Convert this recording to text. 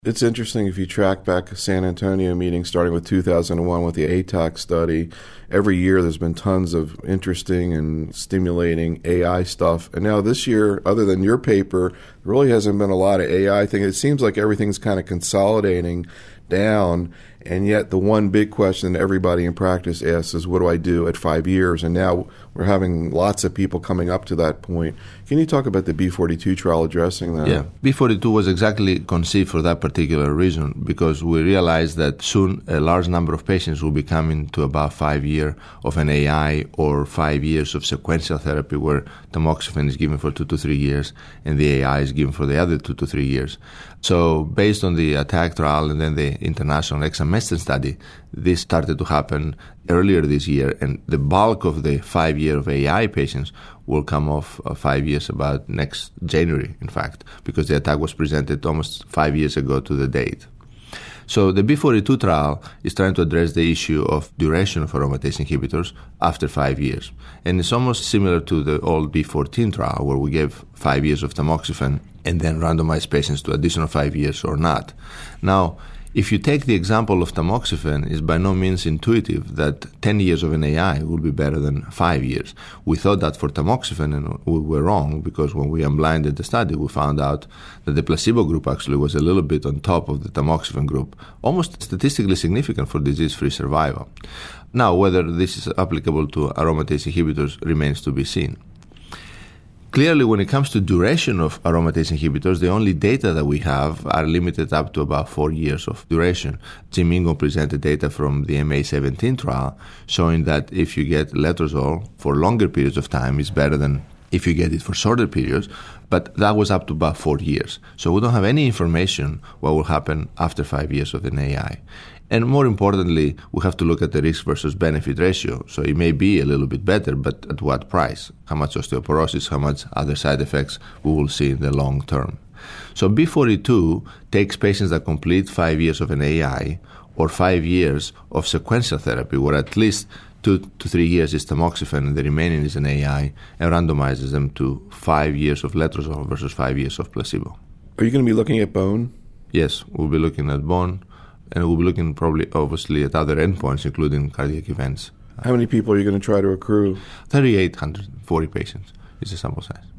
It's interesting if you track back San Antonio meeting starting with 2001 with the ATAC study. Every year there's been tons of interesting and stimulating AI stuff. And now this year, other than your paper, there really hasn't been a lot of AI thing. It seems like everything's kind of consolidating down. And yet the one big question everybody in practice asks is, what do I do at 5 years? And now we're having lots of people coming up to that point. Can you talk about the B42 trial addressing that? Yeah, B42 was exactly conceived for that particular reason, because we realized that soon a large number of patients will be coming to about 5 years of an AI or 5 years of sequential therapy where tamoxifen is given for 2 to 3 years and the AI is given for the other 2 to 3 years. So based on the ATTACK trial and then the international examestyn study, this started to happen earlier this year, and the bulk of the 5 year of AI patients will come off 5 years about next January, in fact, because the ATTACK was presented almost 5 years ago to the date. So the B42 trial is trying to address the issue of duration of aromatase inhibitors after 5 years. And it's almost similar to the old B14 trial, where we gave 5 years of tamoxifen and then randomized patients to additional 5 years or not. Now, if you take the example of tamoxifen, it's by no means intuitive that 10 years of an AI will be better than 5 years. We thought that for tamoxifen, and we were wrong, because when we unblinded the study, we found out that the placebo group actually was a little bit on top of the tamoxifen group, almost statistically significant for disease-free survival. Now, whether this is applicable to aromatase inhibitors remains to be seen. Clearly, when it comes to duration of aromatase inhibitors, the only data that we have are limited up to about 4 years of duration. Jim Ingo presented data from the MA17 trial showing that if you get letrozole for longer periods of time, it's better than if you get it for shorter periods, but that was up to about 4 years. So we don't have any information what will happen after 5 years of an AI. And more importantly, we have to look at the risk versus benefit ratio. So it may be a little bit better, but at what price? How much osteoporosis, how much other side effects we will see in the long term. So B42 takes patients that complete 5 years of an AI or 5 years of sequential therapy, where at least 2 to 3 years is tamoxifen and the remaining is an AI, and randomizes them to 5 years of letrozole versus 5 years of placebo. Are you going to be looking at bone? Yes, we'll be looking at bone. And we'll be looking probably, obviously, at other endpoints, including cardiac events. How many people are you going to try to accrue? 3,840 patients is the sample size.